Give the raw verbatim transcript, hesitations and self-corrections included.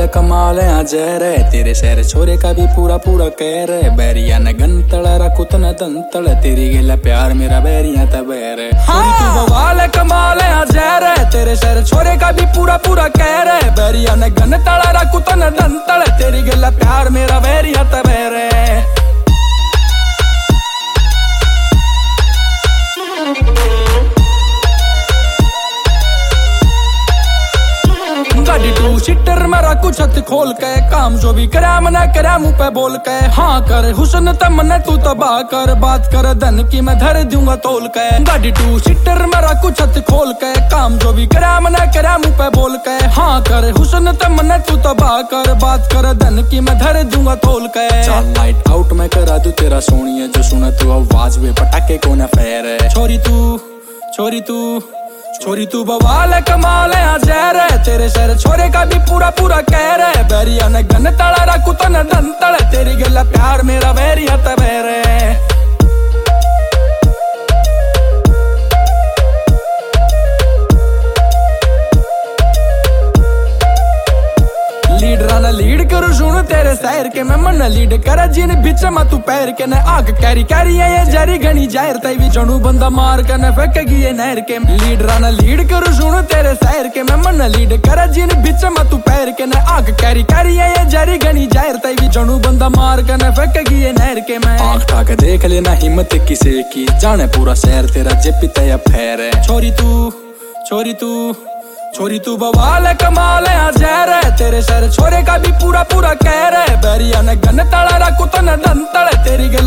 बवाल कमाल आ जहर है, तेरे शहर छोरे का भी पूरा पूरा कह रहे। बैरिया ने गंतल रकुत न दंतल, तेरी गिला प्यार मेरा बैरिया तबैर है। हाँ। तू बवाल कमाल आ जहर है, तेरे शहर छोरे का भी पूरा पूरा कह रहे। बैरिया ने गंतल रकुत न दंतल, तेरी गिला प्यार मेरा बैरिया तबैर है। गाड़ी टू सीटर मेरा कुछ हथ खोल के, काम जो भी करा मना करा मुंह पे बोल के। हाँ कर हुस्न त मन तू तबाह कर, बात कर धन की मैं धर दूंगा तोल के। गाड़ी टू सीटर मेरा कुछ हथ खोल के, काम जो भी करा मना करा मुंह पे बोल के। हाँ कर हुस्न त मन तू तबाह कर, बात कर धन की मैं धर दूंगा तोल के। चल लाइट आउट मैं करा दूं तेरा सोनिया, जो सुना तू आवाज वे पटाखे को न फेर है। छोरी तू छोरी तू छोरी तू बवाल कमाल आ जहर है, तेरे शहर छोरे का भी पूरा पूरा कह रहे। बैरिया ने गन तड़ा रकुत न दंतल, तेरी गिला प्यार मेरा बैरिया तबैर है। लीडरा न लीड करू सुन तेरे शहर के, मैं मन लीड कर जिन बिच में तू पैर के। न आग कैरी कैरी है ये जरी घनी जाहिर, तई भी जणू बंदा मार कर न फेंकेगी ये नहर के। लीडरा न लीड करू सुन तेरे शहर के, मैं मन लीड कर जिन बिच में तू पैर के। न आग कैरी कैरी है ये जरी घनी जाहिर, तई भी जणू बंदा मार कर न फेंकेगी ये नहर के। मैं आँख ठाक देख लेना हिम्मत किसे की, जाने पूरा शहर तेरा जेपी तय फैर है। छोरी तू छोरी तू छोरी तू बवाल कमाल आ जहर है, तेरे शहर छोरे का भी पूरा पूरा कह रहे। बैरिया ने गन तड़ा रकुत न दंतल, तेरी